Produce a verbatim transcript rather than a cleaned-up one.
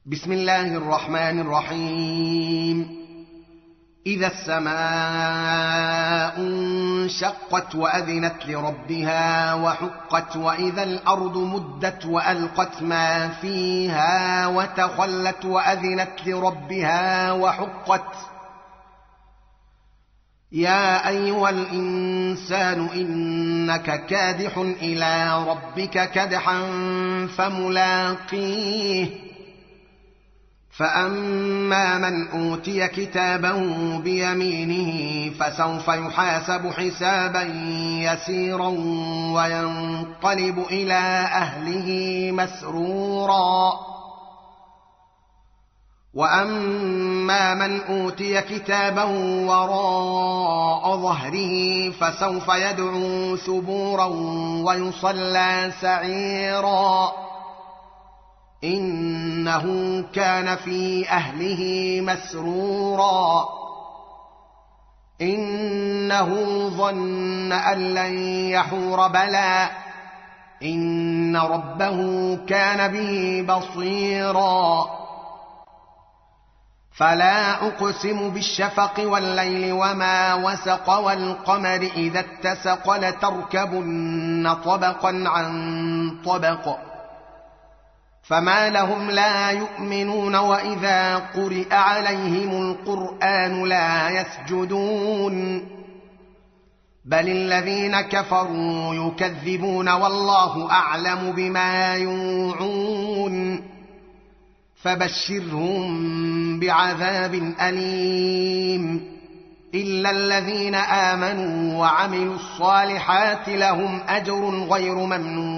بسم الله الرحمن الرحيم. إذا السماء انشقت وأذنت لربها وحقت، وإذا الأرض مدت وألقت ما فيها وتخلت وأذنت لربها وحقت. يا أيها الإنسان إنك كادح إلى ربك كدحا فملاقيه. فأما من أوتي كتابه بيمينه فسوف يحاسب حسابا يسيرا وينقلب إلى أهله مسرورا. وأما من أوتي كتابه وراء ظهره فسوف يدعو ثبورا ويصلى سعيرا، إنه كان في أهله مسرورا. إنه ظن أن لن يحور بلى إن ربه كان به بصيرا. فلا أقسم بالشفق والليل وما وسق، والقمر إذا اتسق لتركبن طبقا عن طبق، فما لهم لا يؤمنون وإذا قرئ عليهم القرآن لا يسجدون، بل الذين كفروا يكذبون والله أعلم بما يوعون. فبشرهم بعذاب أليم إلا الذين آمنوا وعملوا الصالحات لهم أجر غير ممنون